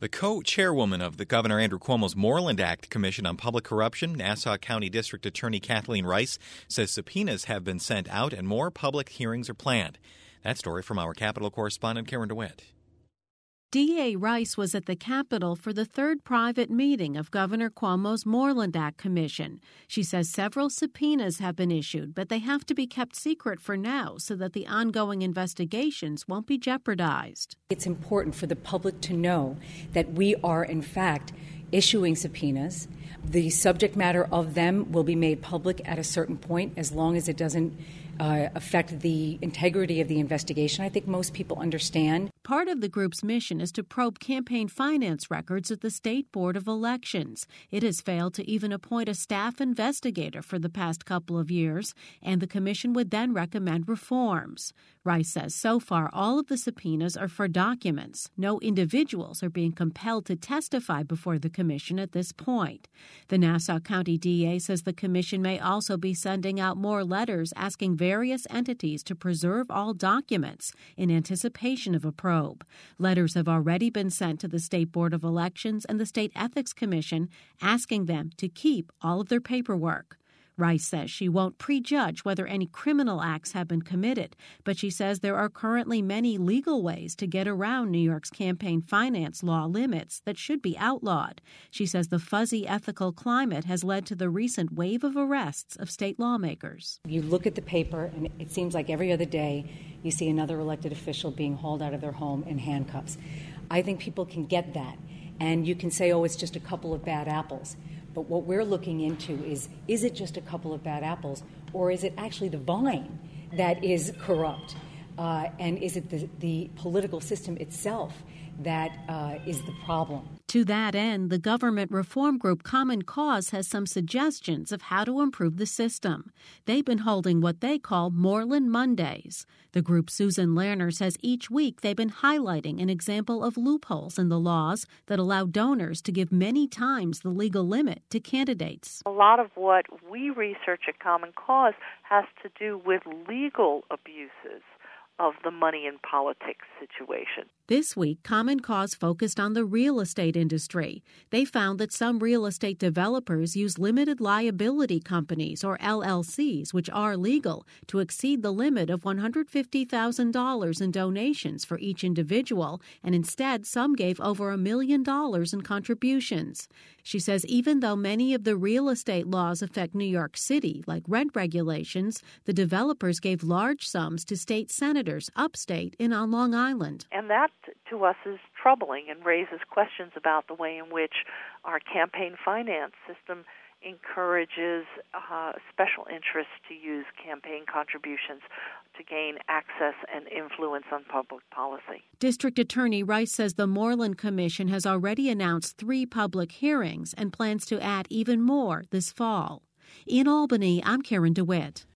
The co-chairwoman of the Governor Andrew Cuomo's Moreland Act Commission on Public Corruption, Nassau County District Attorney Kathleen Rice, says subpoenas have been sent out and more public hearings are planned. That story from our Capitol correspondent Karen DeWitt. D.A. Rice was at the Capitol for the third private meeting of Governor Cuomo's Moreland Act Commission. She says several subpoenas have been issued, but they have to be kept secret for now so that the ongoing investigations won't be jeopardized. It's important for the public to know that we are, in fact, issuing subpoenas. The subject matter of them will be made public at a certain point as long as it doesn't affect the integrity of the investigation. I think most people understand. Part of the group's mission is to probe campaign finance records at the State Board of Elections. It has failed to even appoint a staff investigator for the past couple of years, and the commission would then recommend reforms. Rice says so far all of the subpoenas are for documents. No individuals are being compelled to testify before the commission at this point. The Nassau County DA says the commission may also be sending out more letters asking various entities to preserve all documents in anticipation of a probe. Letters have already been sent to the State Board of Elections and the State Ethics Commission asking them to keep all of their paperwork. Rice says she won't prejudge whether any criminal acts have been committed, but she says there are currently many legal ways to get around New York's campaign finance law limits that should be outlawed. She says the fuzzy ethical climate has led to the recent wave of arrests of state lawmakers. You look at the paper, and it seems like every other day you see another elected official being hauled out of their home in handcuffs. I think people can get that, and you can say, oh, it's just a couple of bad apples. But what we're looking into is it just a couple of bad apples, or is it actually the vine that is corrupt? And is it the political system itself that is the problem? To that end, the government reform group Common Cause has some suggestions of how to improve the system. They've been holding what they call Moreland Mondays. The group's Susan Lerner says each week they've been highlighting an example of loopholes in the laws that allow donors to give many times the legal limit to candidates. A lot of what we research at Common Cause has to do with legal abuses of the money in politics situation. This week, Common Cause focused on the real estate industry. They found that some real estate developers use limited liability companies, or LLCs, which are legal, to exceed the limit of $150,000 in donations for each individual, and instead some gave over $1 million in contributions. She says even though many of the real estate laws affect New York City, like rent regulations, the developers gave large sums to state senators upstate and on Long Island. And that, to us, is troubling and raises questions about the way in which our campaign finance system encourages special interests to use campaign contributions to gain access and influence on public policy. District Attorney Rice says the Moreland Commission has already announced 3 public hearings and plans to add even more this fall. In Albany, I'm Karen DeWitt.